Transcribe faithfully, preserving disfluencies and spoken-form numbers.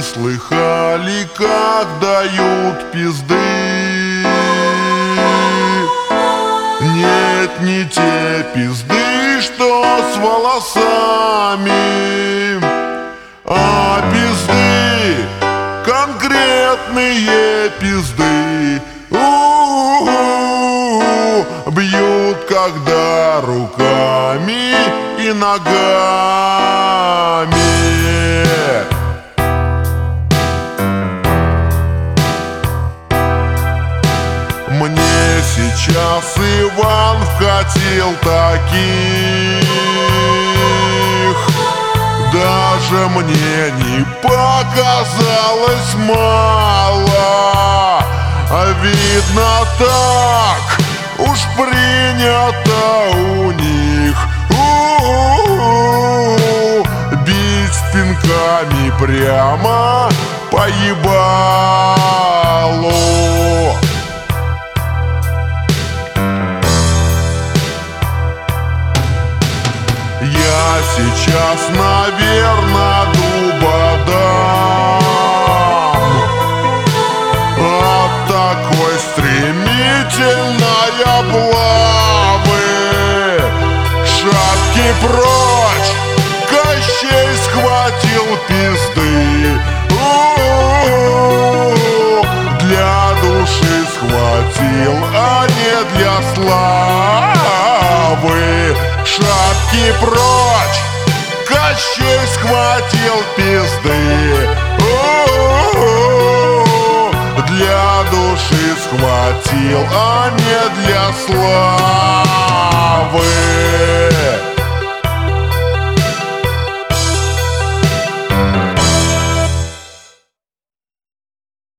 слыхали, как дают пизды? Нет, не те пизды, что с волосами, а пизды, конкретные пизды. У-у-у, бьют, когда руками и ногами. Мне сейчас Иван вкатил таких, даже мне не показалось мало. А видно, так уж принято у них. У-у-у, бить пинками прямо по ебалу. Я сейчас, наверное, дуба дам от такой стремительной облавы. Шапки прочь, Кощей схватил пизды. У-у-у, для души схватил, а не для славы. Шапки прочь, Кощей схватил пизды. У-у-у, для души схватил, а не для славы.